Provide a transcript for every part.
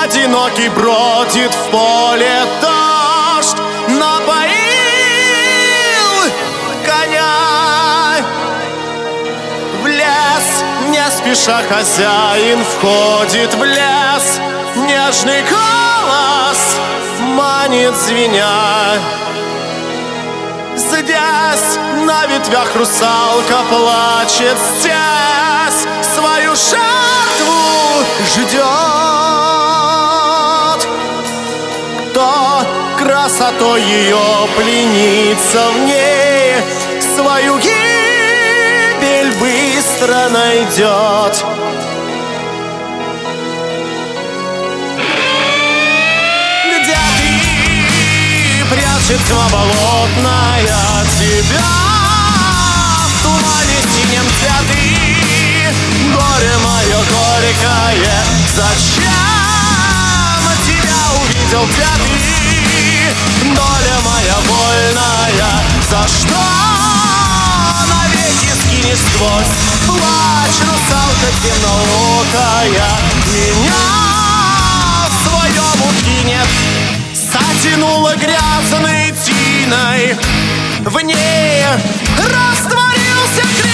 Одинокий бродит в поле дождь, напоил коня. В лес не спеша хозяин входит в лес, нежный голос манит звеня. Здесь на ветвях русалка плачет, здесь свою жертву ждет. Кто красотой ее пленится в ней, свою гибель быстро найдет. Где ты, прячет тьма болотная тебя? В тумане синем, где ты, горе мое горькое? Зачем тебя увидел, где ты, доля моя вольная? За что навеки скинешь сквозь плач, русалка темноокая? Меня в своем укинет, затянула грязной тиной, в ней растворился крик.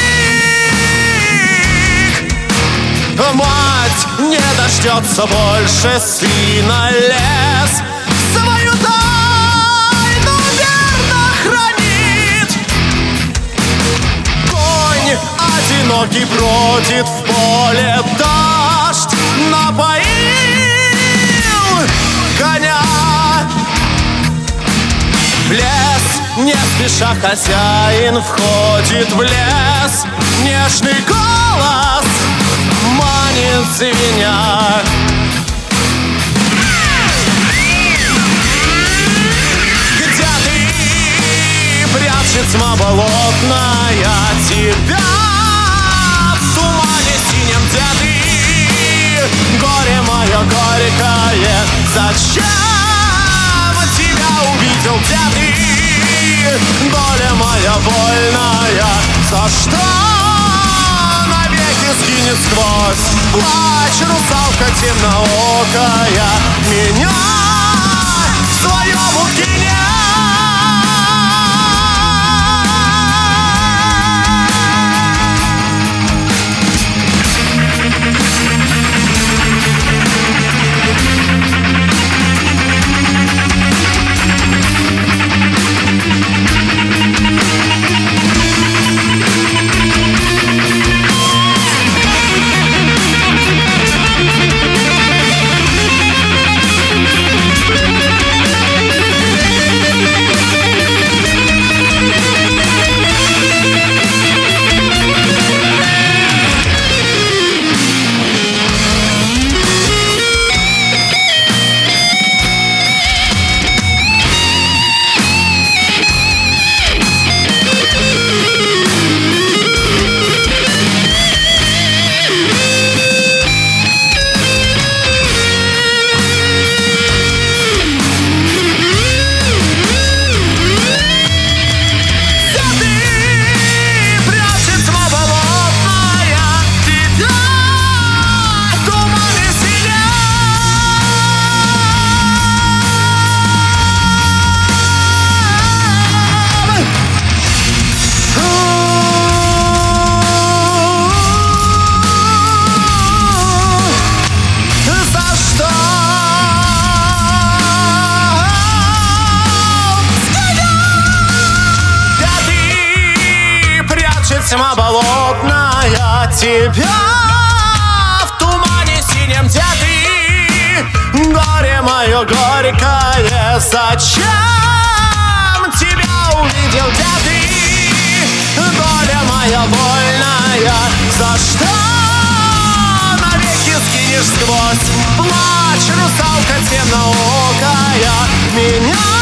Мать не дождется больше сына, лес свою тайну верно хранит. Конь одинокий бродит в поле дождь, напоил коня. В лес не спеша хозяин входит в лес, нежный голос манит звеня. Где ты, прячет тьма болотная тебя? В тумане синем, где ты, горе мое горькое? Зачем тебя увидел, где ты, доля моя вольная? За что навеки скинет сквозь плач, русалка темноокая? Меня в своем укинет. Тьма болотная тебя, в тумане синем, где ты, горе мое горькое? Зачем тебя увидел, где ты, доля моя вольная? За что навеки скинешь сквозь плач, русалка темноокая? Меня